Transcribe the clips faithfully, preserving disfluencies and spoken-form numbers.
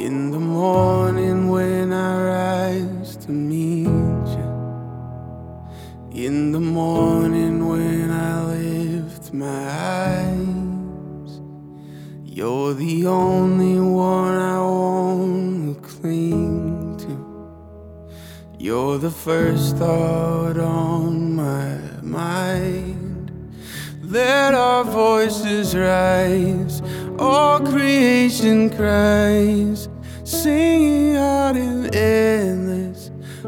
In the morning when I rise to meet you, in the morning when I lift my eyes, you're the only one I want to cling to. You're the first thought on my mind. Let our voices rise, all creation cries, singing out in endless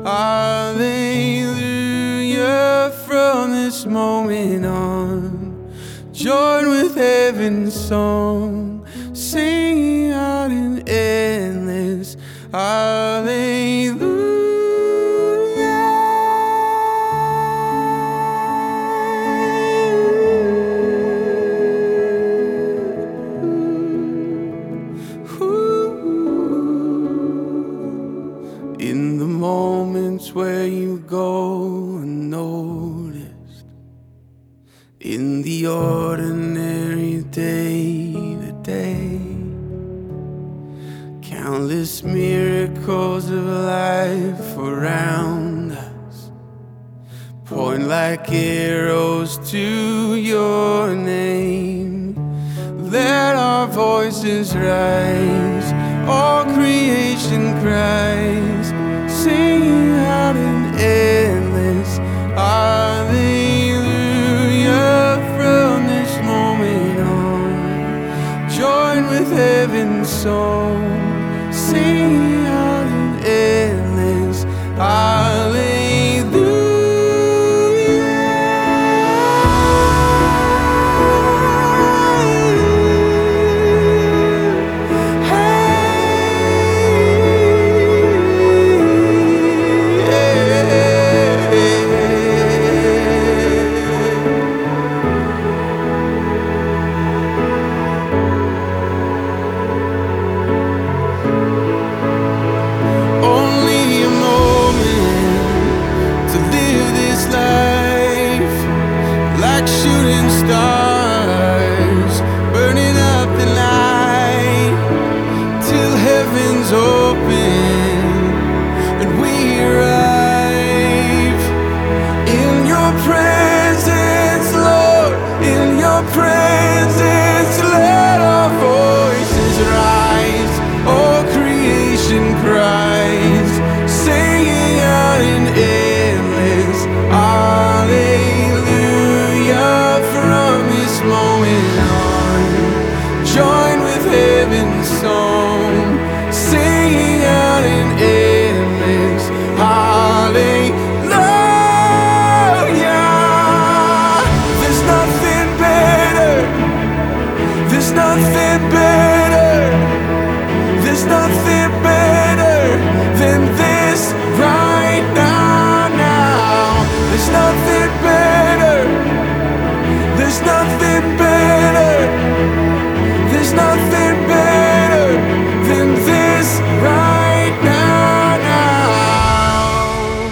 hallelujah. From this moment on, join with heaven's song, singing out in endless hallelujah. In the moments where you go unnoticed, in the ordinary day-to-day, countless miracles of life around us point like arrows to your name. Let our voices rise, all creation cries, singing out in endless hallelujah. From this moment on, join with heaven's song, singing out in endless hallelujah. Shooting stars, burning up the night, till heaven's open and we arrive. In your presence, Lord, in your presence, let our voices rise, all creation cries, singing out in endless hallelujah. Moment on, join with heaven's song, singing out in endless hallelujah. There's nothing better, there's nothing better, there's nothing better than this right now, now. There's nothing better, there's nothing better, there's nothing better than this right now, now.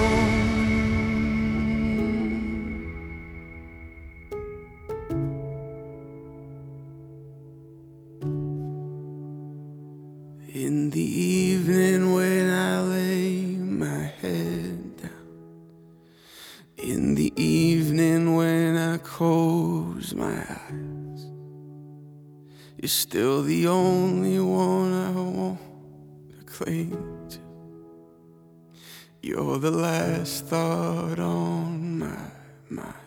In the evening when I lay my head down, in the evening when I close my eyes, you're still the only one I want to cling to. You're the last thought on my mind.